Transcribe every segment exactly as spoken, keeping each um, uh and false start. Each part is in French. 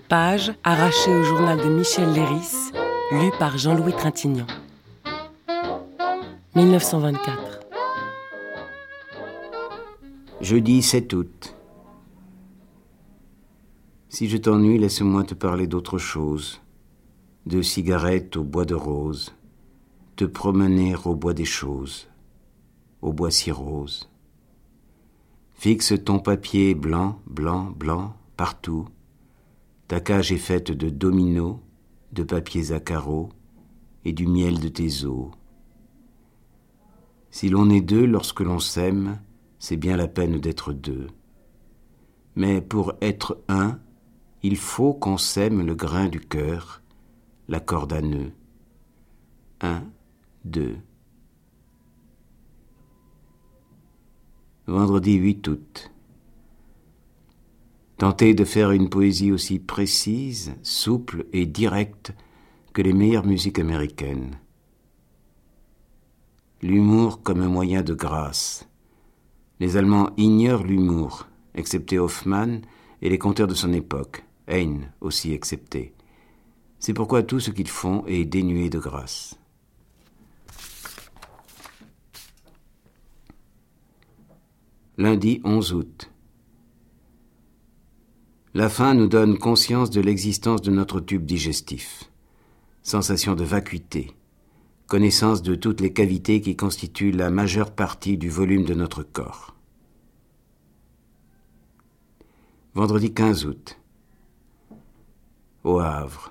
page arrachée au journal de Michel Léris, lu par Jean-Louis Trintignant. dix-neuf cent vingt-quatre. Jeudi sept août. Si je t'ennuie, laisse-moi te parler d'autre chose. De cigarettes au bois de rose, te promener au bois des choses, au bois si rose. Fixe ton papier blanc, blanc, blanc, partout. Ta cage est faite de dominos, de papiers à carreaux et du miel de tes os. Si l'on est deux lorsque l'on s'aime, c'est bien la peine d'être deux. Mais pour être un, il faut qu'on sème le grain du cœur, la corde à nœuds. Un, deux. Vendredi huit août. Tenter de faire une poésie aussi précise, souple et directe que les meilleures musiques américaines. L'humour comme un moyen de grâce. Les Allemands ignorent l'humour, excepté Hoffmann et les conteurs de son époque, Heine aussi excepté. C'est pourquoi tout ce qu'ils font est dénué de grâce. Lundi onze août. La faim nous donne conscience de l'existence de notre tube digestif. Sensation de vacuité. Connaissance de toutes les cavités qui constituent la majeure partie du volume de notre corps. Vendredi quinze août. Au Havre.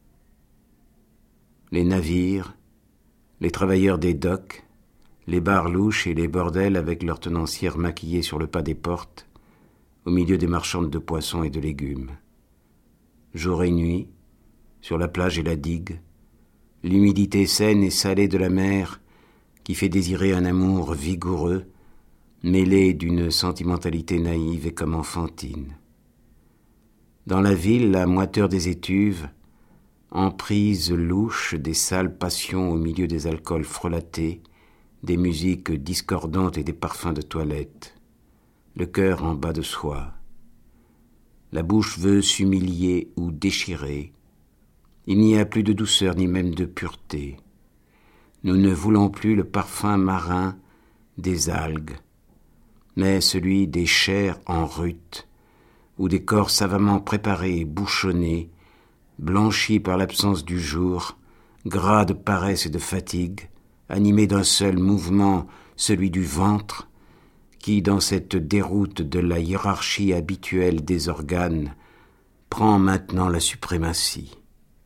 Les navires, les travailleurs des docks, les bars louches et les bordels avec leurs tenancières maquillées sur le pas des portes, au milieu des marchandes de poissons et de légumes. Jour et nuit, sur la plage et la digue, l'humidité saine et salée de la mer qui fait désirer un amour vigoureux, mêlé d'une sentimentalité naïve et comme enfantine. Dans la ville, la moiteur des étuves, emprise louche des sales passions au milieu des alcools frelatés, des musiques discordantes et des parfums de toilette, le cœur en bas de soi. La bouche veut s'humilier ou déchirer. Il n'y a plus de douceur ni même de pureté. Nous ne voulons plus le parfum marin des algues, mais celui des chairs en rut, ou des corps savamment préparés et bouchonnés, blanchis par l'absence du jour, gras de paresse et de fatigue, animés d'un seul mouvement, celui du ventre, qui, dans cette déroute de la hiérarchie habituelle des organes, prend maintenant la suprématie.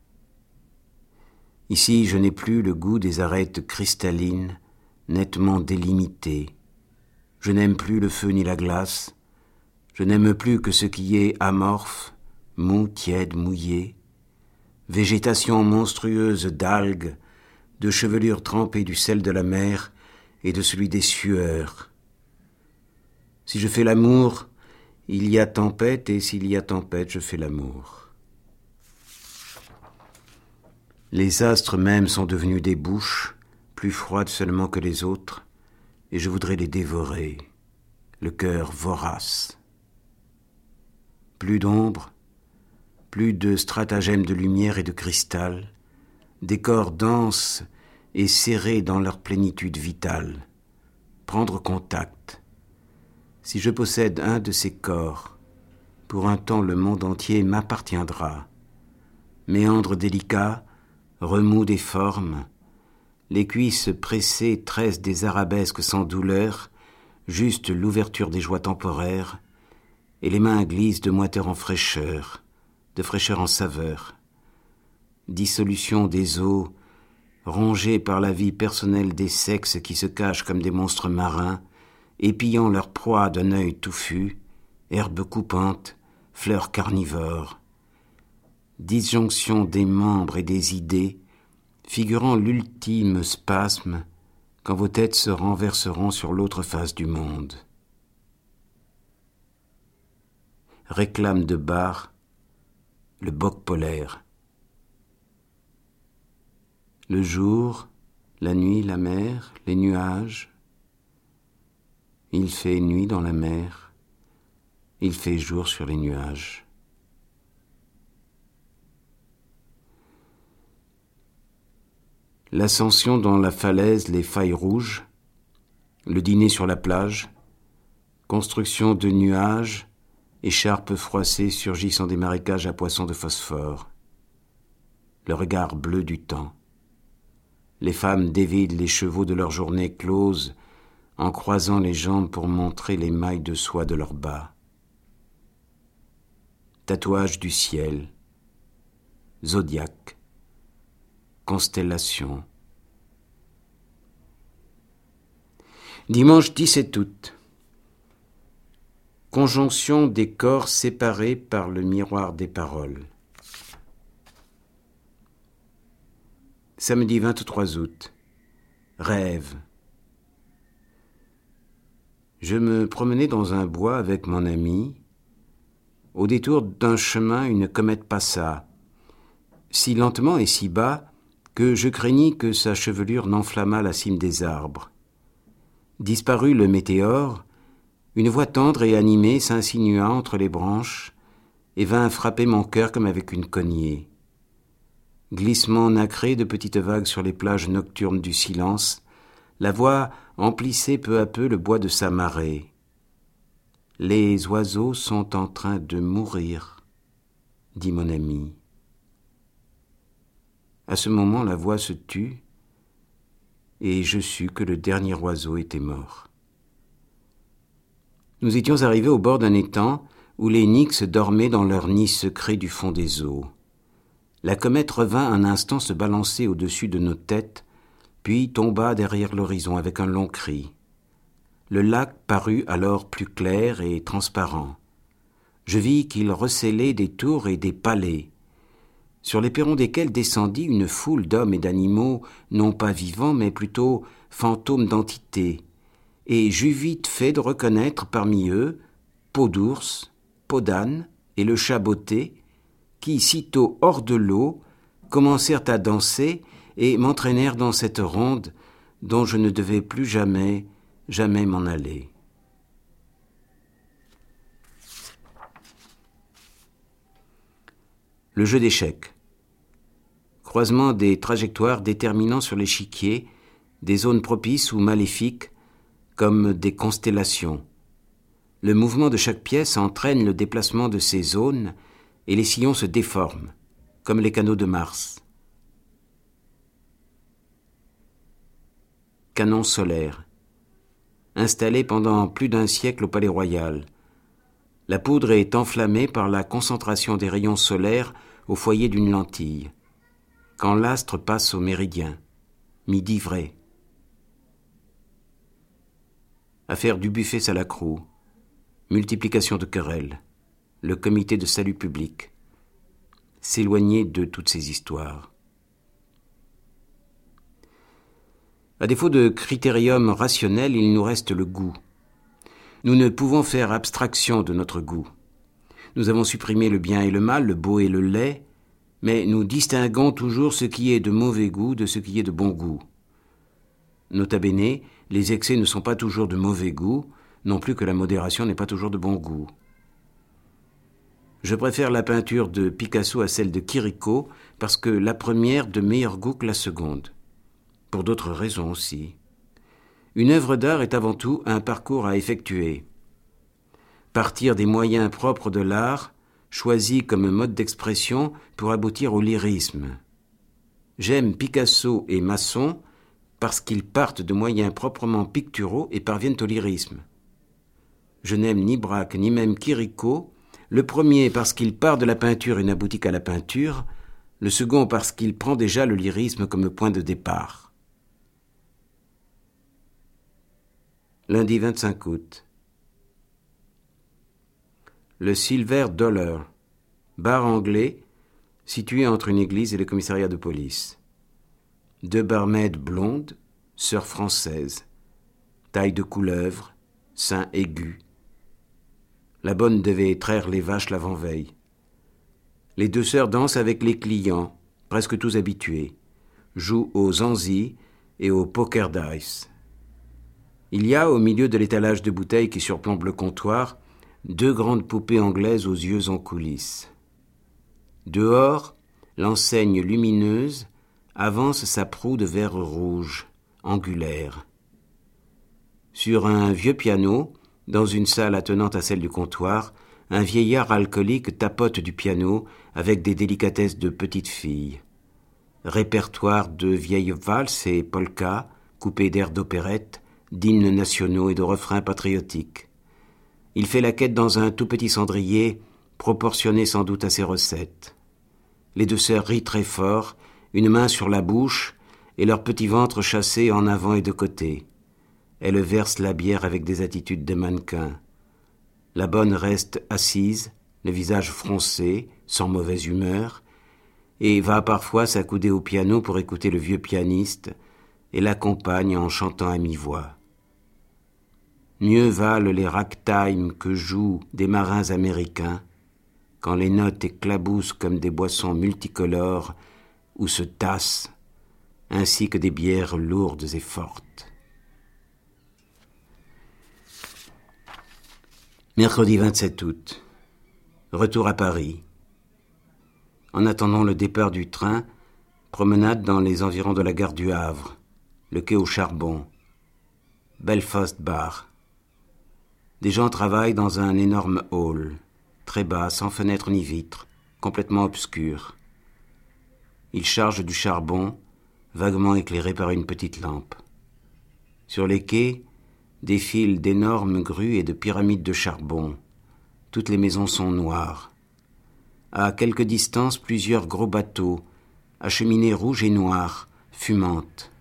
Ici, je n'ai plus le goût des arêtes cristallines, nettement délimitées. Je n'aime plus le feu ni la glace. Je n'aime plus que ce qui est amorphe, mou, tiède, mouillé. Végétation monstrueuse d'algues, de chevelures trempées du sel de la mer et de celui des sueurs. Si je fais l'amour, il y a tempête, et s'il y a tempête, je fais l'amour. Les astres même sont devenus des bouches, plus froides seulement que les autres, et je voudrais les dévorer, le cœur vorace. Plus d'ombre, plus de stratagèmes de lumière et de cristal, des corps denses et serrés dans leur plénitude vitale. Prendre contact. Si je possède un de ces corps, pour un temps le monde entier m'appartiendra. Méandre délicat, remous des formes, les cuisses pressées tressent des arabesques sans douleur, juste l'ouverture des joies temporaires, et les mains glissent de moiteur en fraîcheur, de fraîcheur en saveur. Dissolution des os, rongés par la vie personnelle des sexes qui se cachent comme des monstres marins, épillant leur proie d'un œil touffu, herbes coupantes, fleurs carnivores. Disjonction des membres et des idées, figurant l'ultime spasme quand vos têtes se renverseront sur l'autre face du monde. Réclame de bar, le boc polaire. Le jour, la nuit, la mer, les nuages. Il fait nuit dans la mer, il fait jour sur les nuages. l'ascension dans la falaise, les failles rouges, le dîner sur la plage, construction de nuages, écharpes froissées surgissant des marécages à poissons de phosphore, le regard bleu du temps. Les femmes dévident les chevaux de leurs journées closes en croisant les jambes pour montrer les mailles de soie de leurs bas. Tatouage du ciel, zodiaque, constellation. Dimanche dix-sept août. Conjonction des corps séparés par le miroir des paroles. Samedi vingt-trois août. Rêve. Je me promenais dans un bois avec mon ami. Au détour d'un chemin, une comète passa, si lentement et si bas que je craignis que sa chevelure n'enflammât la cime des arbres. Disparut le météore, une voix tendre et animée s'insinua entre les branches et vint frapper mon cœur comme avec une cognée. Glissement nacré de petites vagues sur les plages nocturnes du silence, la voix emplissait peu à peu le bois de sa marée. Les oiseaux sont en train de mourir, dit mon ami. À ce moment, la voix se tut, et je sus que le dernier oiseau était mort. Nous étions arrivés au bord d'un étang où les nixes dormaient dans leur nid secret du fond des eaux. La comète revint un instant se balancer au-dessus de nos têtes, puis tomba derrière l'horizon avec un long cri. Le lac parut alors plus clair et transparent. Je vis qu'il recélait des tours et des palais, sur les perrons desquels descendit une foule d'hommes et d'animaux, non pas vivants, mais plutôt fantômes d'entités, et j'eus vite fait de reconnaître parmi eux Peau d'ours, Peau d'âne et le chat botté, qui, sitôt hors de l'eau, commencèrent à danser et m'entraînèrent dans cette ronde dont je ne devais plus jamais, jamais m'en aller. Le jeu d'échecs. Croisement des trajectoires déterminant sur l'échiquier des zones propices ou maléfiques comme des constellations. Le mouvement de chaque pièce entraîne le déplacement de ces zones et les sillons se déforment, comme les canaux de Mars. Canon solaire. Installé pendant plus d'un siècle au Palais Royal. La poudre est enflammée par la concentration des rayons solaires au foyer d'une lentille. Quand l'astre passe au méridien, midi vrai. Affaire Dubuffet-Salacrou, multiplication de querelles, le comité de salut public. S'éloigner de toutes ces histoires. À défaut de critérium rationnel, il nous reste le goût. Nous ne pouvons faire abstraction de notre goût. Nous avons supprimé le bien et le mal, le beau et le laid, mais nous distinguons toujours ce qui est de mauvais goût de ce qui est de bon goût. Nota bene, les excès ne sont pas toujours de mauvais goût, non plus que la modération n'est pas toujours de bon goût. Je préfère la peinture de Picasso à celle de Chirico parce que la première de meilleur goût que la seconde. Pour d'autres raisons aussi. Une œuvre d'art est avant tout un parcours à effectuer. Partir des moyens propres de l'art, choisis comme mode d'expression pour aboutir au lyrisme. J'aime Picasso et Masson parce qu'ils partent de moyens proprement picturaux et parviennent au lyrisme. Je n'aime ni Braque ni même Chirico, le premier parce qu'il part de la peinture et n'aboutit qu'à la peinture, le second parce qu'il prend déjà le lyrisme comme point de départ. Lundi vingt-cinq août. Le Silver Dollar, bar anglais, situé entre une église et le commissariat de police. Deux barmaids blondes, sœurs françaises, taille de couleuvre, sein aigu. La bonne devait traire les vaches l'avant-veille. Les deux sœurs dansent avec les clients, presque tous habitués, jouent aux anzis et au poker dice. Il y a, au milieu de l'étalage de bouteilles qui surplombe le comptoir, deux grandes poupées anglaises aux yeux en coulisses. Dehors, l'enseigne lumineuse, avance sa proue de verre rouge, angulaire. Sur un vieux piano, dans une salle attenante à celle du comptoir, un vieillard alcoolique tapote du piano avec des délicatesses de petite fille. Répertoire de vieilles valses et polkas, coupés d'airs d'opérette, d'hymnes nationaux et de refrains patriotiques. Il fait la quête dans un tout petit cendrier, proportionné sans doute à ses recettes. Les deux sœurs rient très fort, une main sur la bouche et leur petit ventre chassé en avant et de côté. Elles versent la bière avec des attitudes de mannequin. La bonne reste assise, le visage froncé, sans mauvaise humeur, et va parfois s'accouder au piano pour écouter le vieux pianiste et l'accompagne en chantant à mi-voix. Mieux valent les ragtime que jouent des marins américains quand les notes éclaboussent comme des boissons multicolores ou se tassent, ainsi que des bières lourdes et fortes. Mercredi vingt-sept août. Retour à Paris. En attendant le départ du train, promenade dans les environs de la gare du Havre, le quai au charbon, Belfast Bar. Des gens travaillent dans un énorme hall, très bas, sans fenêtre ni vitre, complètement obscur. Ils chargent du charbon, vaguement éclairé par une petite lampe. Sur les quais, défilent d'énormes grues et de pyramides de charbon. Toutes les maisons sont noires. À quelque distance, plusieurs gros bateaux, à cheminées rouges et noires, fumantes.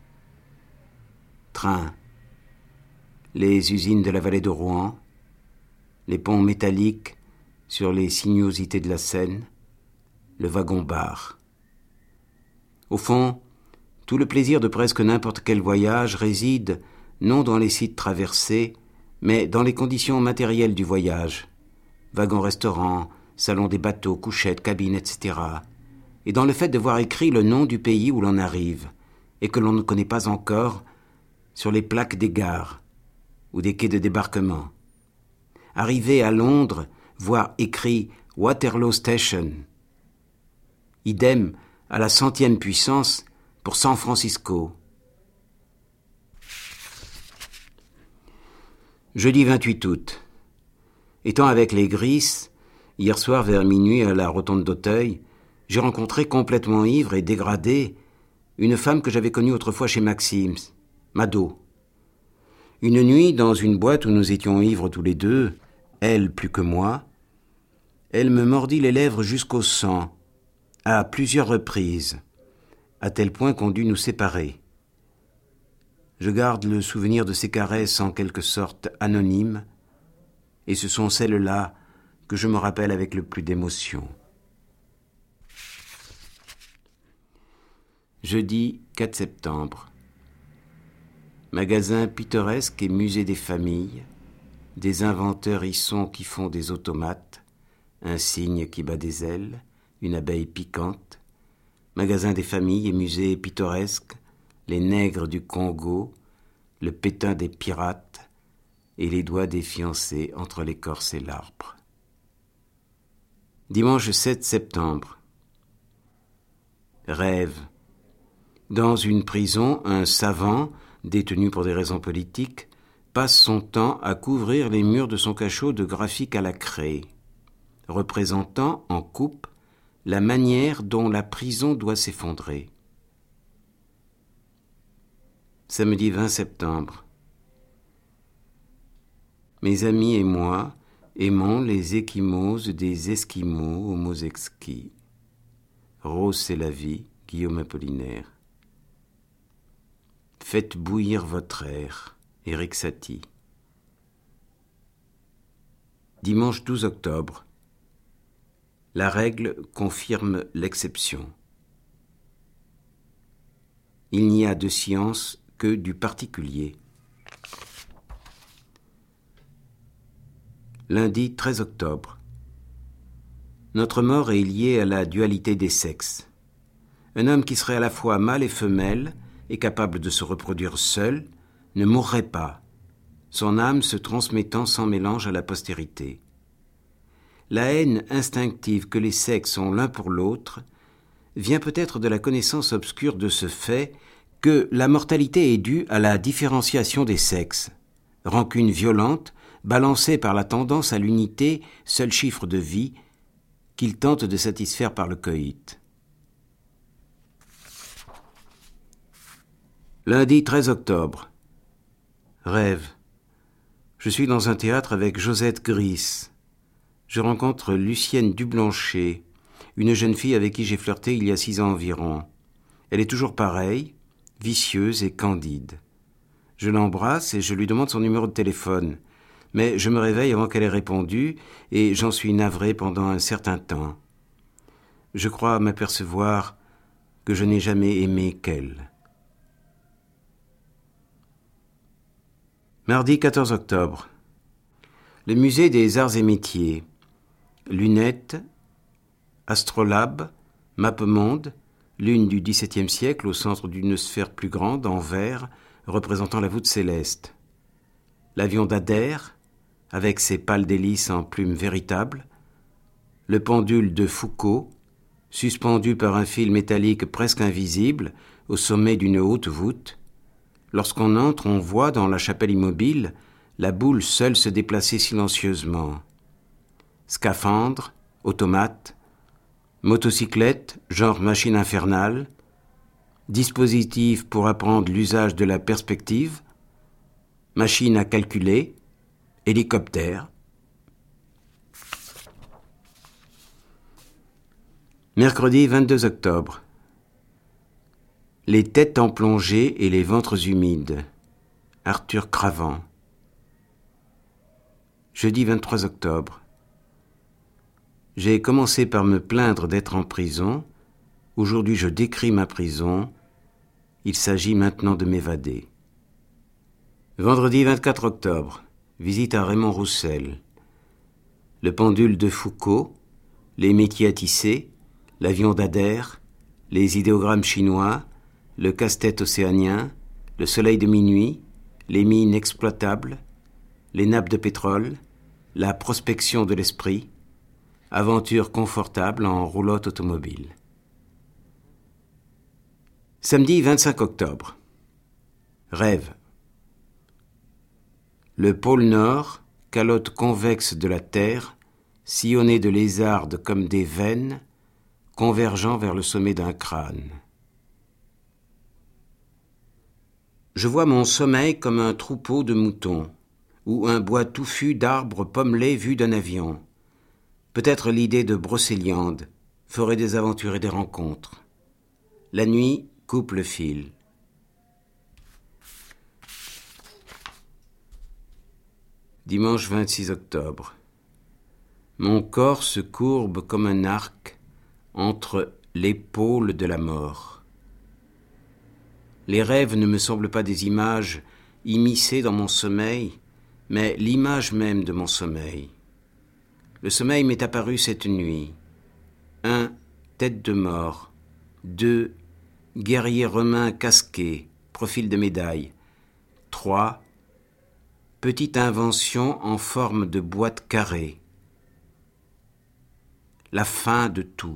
Trains. Les usines de la vallée de Rouen, les ponts métalliques sur les sinuosités de la Seine, le wagon-bar. Au fond, tout le plaisir de presque n'importe quel voyage réside non dans les sites traversés, mais dans les conditions matérielles du voyage. Wagon-restaurant, salon des bateaux, couchettes, cabines, et cetera. Et dans le fait de voir écrit le nom du pays où l'on arrive, et que l'on ne connaît pas encore, sur les plaques des gares ou des quais de débarquement. Arriver à Londres, voir écrit Waterloo Station. Idem à la centième puissance pour San Francisco. Jeudi vingt-huit août. Étant avec les Grises, hier soir vers minuit à la rotonde d'Auteuil, j'ai rencontré complètement ivre et dégradée une femme que j'avais connue autrefois chez Maxime, Mado. Une nuit, dans une boîte où nous étions ivres tous les deux, elle plus que moi, elle me mordit les lèvres jusqu'au sang, à plusieurs reprises, à tel point qu'on dut nous séparer. Je garde le souvenir de ces caresses en quelque sorte anonymes, et ce sont celles-là que je me rappelle avec le plus d'émotion. Jeudi quatre septembre. Magasin pittoresque et musée des familles, des inventeurs y sont qui font des automates, un cygne qui bat des ailes, une abeille piquante, magasin des familles et musée pittoresque, les nègres du Congo, le pétain des pirates et les doigts des fiancés entre l'écorce et l'arbre. Dimanche sept septembre. Rêve. Dans une prison, un savant, détenu pour des raisons politiques, passe son temps à couvrir les murs de son cachot de graphiques à la craie, représentant en coupe la manière dont la prison doit s'effondrer. Samedi vingt septembre. Mes amis et moi aimons les échymoses des Esquimaux au Mosexki. Rose c'est la vie, Guillaume Apollinaire. Faites bouillir votre air, Éric Satie. Dimanche douze octobre. La règle confirme l'exception. Il n'y a de science que du particulier. Lundi treize octobre. Notre mort est liée à la dualité des sexes. Un homme qui serait à la fois mâle et femelle et capable de se reproduire seul ne mourrait pas, son âme se transmettant sans mélange à la postérité. La haine instinctive que les sexes ont l'un pour l'autre vient peut-être de la connaissance obscure de ce fait que la mortalité est due à la différenciation des sexes, rancune violente, balancée par la tendance à l'unité, seul chiffre de vie, qu'il tente de satisfaire par le coït. Lundi treize octobre. Rêve. Je suis dans un théâtre avec Josette Gris. Je rencontre Lucienne Dublanchet, une jeune fille avec qui j'ai flirté il y a six ans environ. Elle est toujours pareille, vicieuse et candide. Je l'embrasse et je lui demande son numéro de téléphone. Mais je me réveille avant qu'elle ait répondu et j'en suis navré pendant un certain temps. Je crois m'apercevoir que je n'ai jamais aimé qu'elle. Mardi quatorze octobre. Le musée des arts et métiers. Lunettes, astrolabe, mappemonde, lune du dix-septième siècle au centre d'une sphère plus grande en verre représentant la voûte céleste. L'avion d'Adair, avec ses pâles d'hélice en plumes véritables. Le pendule de Foucault, suspendu par un fil métallique presque invisible au sommet d'une haute voûte. Lorsqu'on entre, on voit dans la chapelle immobile la boule seule se déplacer silencieusement. Scaphandre, automate, motocyclette, genre machine infernale, dispositif pour apprendre l'usage de la perspective, machine à calculer, hélicoptère. Mercredi vingt-deux octobre. Les têtes en plongée et les ventres humides. Arthur Cravant. Jeudi vingt-trois octobre. J'ai commencé par me plaindre d'être en prison. Aujourd'hui, je décris ma prison. Il s'agit maintenant de m'évader. Vendredi vingt-quatre octobre. Visite à Raymond Roussel. Le pendule de Foucault, les métiers à tisser, l'avion d'Adair, les idéogrammes chinois, le casse-tête océanien, le soleil de minuit, les mines exploitables, les nappes de pétrole, la prospection de l'esprit, aventure confortable en roulotte automobile. Samedi vingt-cinq octobre. Rêve. Le pôle Nord, calotte convexe de la Terre, sillonnée de lézardes comme des veines, convergeant vers le sommet d'un crâne. Je vois mon sommeil comme un troupeau de moutons, ou un bois touffu d'arbres pommelés vus d'un avion. Peut-être l'idée de Brocéliande, forêt des aventures et des rencontres. La nuit coupe le fil. Dimanche vingt-six octobre. Mon corps se courbe comme un arc entre l'épaule de la mort. Les rêves ne me semblent pas des images immiscées dans mon sommeil, mais l'image même de mon sommeil. Le sommeil m'est apparu cette nuit. Un, tête de mort. Deux, guerrier romain casqué, profil de médaille. Trois, petite invention en forme de boîte carrée. La fin de tout.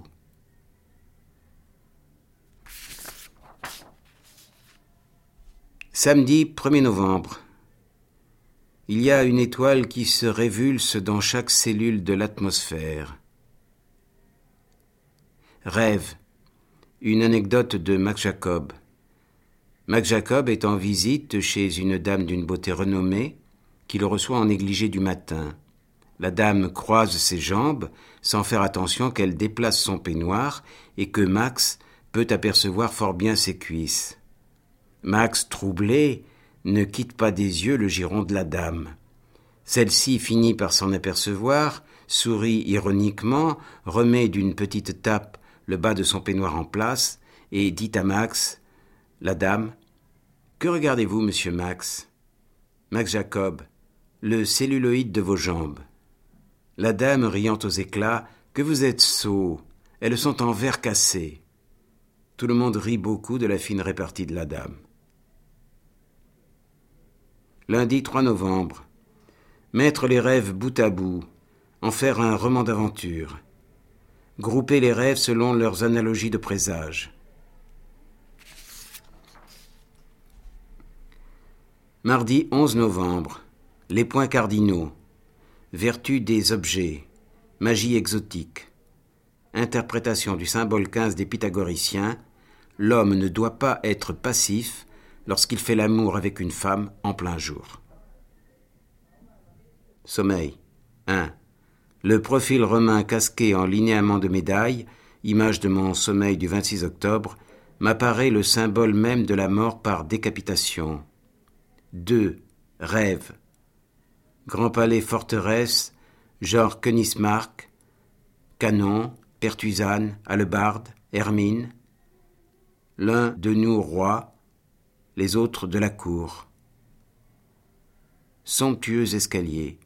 Samedi premier novembre. Il y a une étoile qui se révulse dans chaque cellule de l'atmosphère. Rêve. Une anecdote de Max Jacob. Max Jacob est en visite chez une dame d'une beauté renommée qui le reçoit en négligé du matin. La dame croise ses jambes sans faire attention qu'elle déplace son peignoir et que Max peut apercevoir fort bien ses cuisses. Max, troublé, ne quitte pas des yeux le giron de la dame. Celle-ci finit par s'en apercevoir, sourit ironiquement, remet d'une petite tape le bas de son peignoir en place et dit à Max, la dame, « Que regardez-vous, monsieur Max ?» Max Jacob, « Le celluloïde de vos jambes. » La dame, riant aux éclats, « Que vous êtes sot, elles sont en verre cassé. » Tout le monde rit beaucoup de la fine répartie de la dame. Lundi trois novembre. Mettre les rêves bout à bout, en faire un roman d'aventure. Grouper les rêves selon leurs analogies de présage. Mardi onze novembre. Les points cardinaux. Vertu des objets. Magie exotique. Interprétation du symbole quinze des pythagoriciens. L'homme ne doit pas être passif lorsqu'il fait l'amour avec une femme en plein jour. Sommeil. un. Le profil romain casqué en linéament de médaille, image de mon sommeil du vingt-six octobre, m'apparaît le symbole même de la mort par décapitation. deux. Rêve. Grand palais forteresse, genre Königsmarck, canon, pertusane, hallebarde, hermine. L'un de nous roi, les autres de la cour. Somptueux escalier.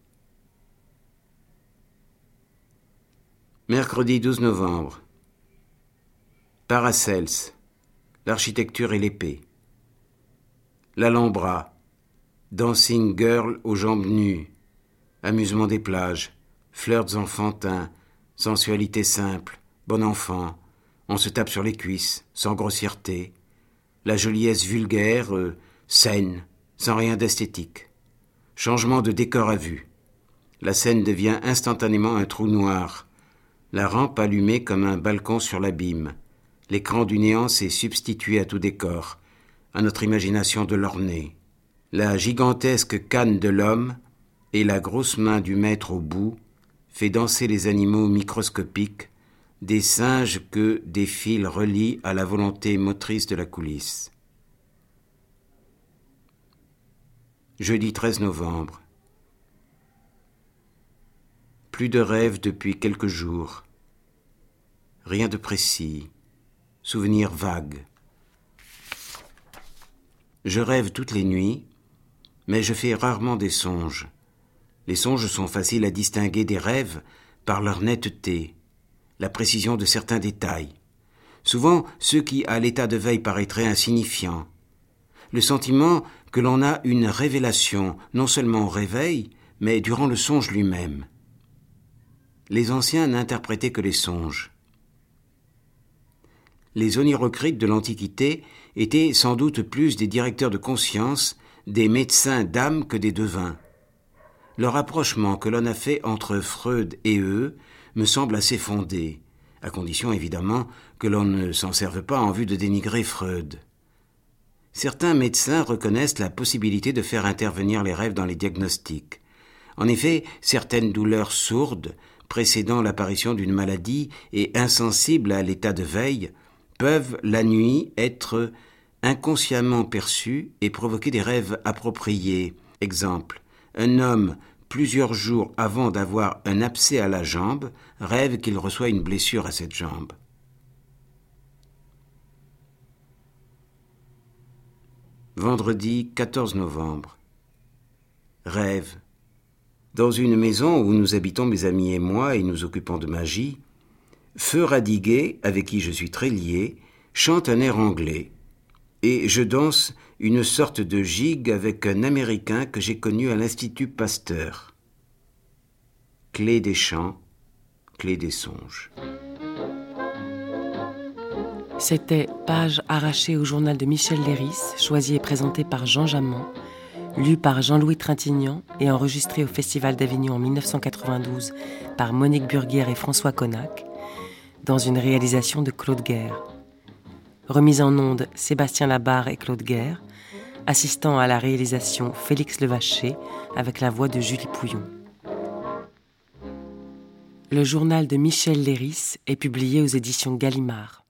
Mercredi douze novembre. Paracels, l'architecture et l'épée. L'Alhambra, dancing girl aux jambes nues, amusement des plages, flirts enfantins, sensualité simple, bon enfant, on se tape sur les cuisses, sans grossièreté, la joliesse vulgaire, euh, saine, sans rien d'esthétique. Changement de décor à vue. La scène devient instantanément un trou noir, la rampe allumée comme un balcon sur l'abîme. L'écran du néant s'est substitué à tout décor, à notre imagination de l'orner. La gigantesque canne de l'homme et la grosse main du maître au bout fait danser les animaux microscopiques, des singes que des fils relient à la volonté motrice de la coulisse. Jeudi treize novembre. Plus de rêves depuis quelques jours. Rien de précis. Souvenirs vagues. Je rêve toutes les nuits, mais je fais rarement des songes. Les songes sont faciles à distinguer des rêves par leur netteté, la précision de certains détails. Souvent, ceux qui, à l'état de veille, paraîtraient insignifiants. Le sentiment que l'on a une révélation, non seulement au réveil, mais durant le songe lui-même. Les anciens n'interprétaient que les songes. Les onirocrites de l'Antiquité étaient sans doute plus des directeurs de conscience, des médecins d'âme que des devins. Le rapprochement que l'on a fait entre Freud et eux me semble assez fondé, à condition évidemment que l'on ne s'en serve pas en vue de dénigrer Freud. Certains médecins reconnaissent la possibilité de faire intervenir les rêves dans les diagnostics. En effet, certaines douleurs sourdes, précédant l'apparition d'une maladie et insensibles à l'état de veille, peuvent la nuit être inconsciemment perçues et provoquer des rêves appropriés. Exemple, un homme, plusieurs jours avant d'avoir un abcès à la jambe, rêve qu'il reçoit une blessure à cette jambe. Vendredi quatorze novembre. Rêve. Dans une maison où nous habitons mes amis et moi et nous occupons de magie, Feu Radiguet, avec qui je suis très lié, chante un air anglais, et je danse une sorte de gigue avec un Américain que j'ai connu à l'Institut Pasteur. Clé des chants, clé des songes. C'était Page arrachée au journal de Michel Léris, choisi et présenté par Jean Jamon, lu par Jean-Louis Trintignant et enregistré au Festival d'Avignon en dix-neuf cent quatre-vingt-douze par Monique Burguière et François Connac, dans une réalisation de Claude Guerre. Remise en onde Sébastien Labarre et Claude Guerre, assistant à la réalisation Félix Levaché avec la voix de Julie Pouillon. Le journal de Michel Léris est publié aux éditions Gallimard.